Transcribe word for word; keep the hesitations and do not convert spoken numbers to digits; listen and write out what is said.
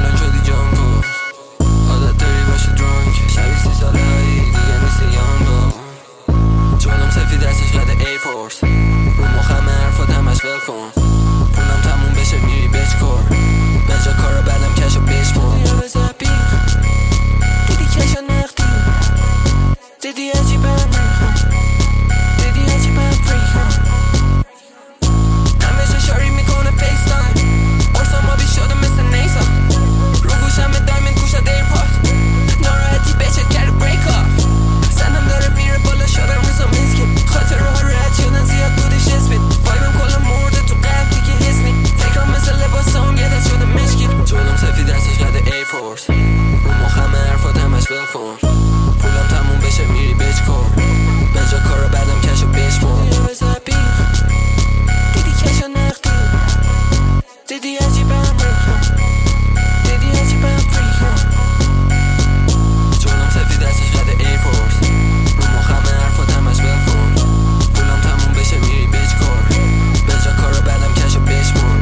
الان شدی جانکو، عادت داری باشی درانک، شبیه سی ساله هایی دیگه نیستی یانگو. جونم سفید دستش قد ای فورس، رو مخم حرفات همش ول کن. پولم تموم بشه میری بیچ کور، بجا کارو بعدم کشو بیش کن. یه بزبی دیدی کشو نقدی، دیدی عجیبم دیدی عجیبم فریکم. همیشه شاری میکنه فیس تایم، ارسا ما بی شده مثل نیسا. رو گوشم دایمن گوشا دیرپاد، ناراحتی بچت کرده بریک آپ. سنم داره میره بالا شدم ریزا میسکن، خاطر ها رد شدن زیاد بودش اسمید. وایبم کلا مرده تو قلب دیگه حس نی، فکرم مثل لباس اون یه دست شده مشکی. جونم سفید دستش قد ای فورس، رو مخم حرفات همش ول کن. پولم تموم بشه میری بیچ کور، بجا کارو بعدم کشو بیش کن. یه بزبی دیدی کشو نقدی، دیدی عجیبم دیدی عجیبم فریکم. جونم سفید دستش قد ای فورس، رو مخم حرفات همش ول کن. پولم تموم بشه میری بیچ کور، بجا کارو بعدم کشو بیش کن.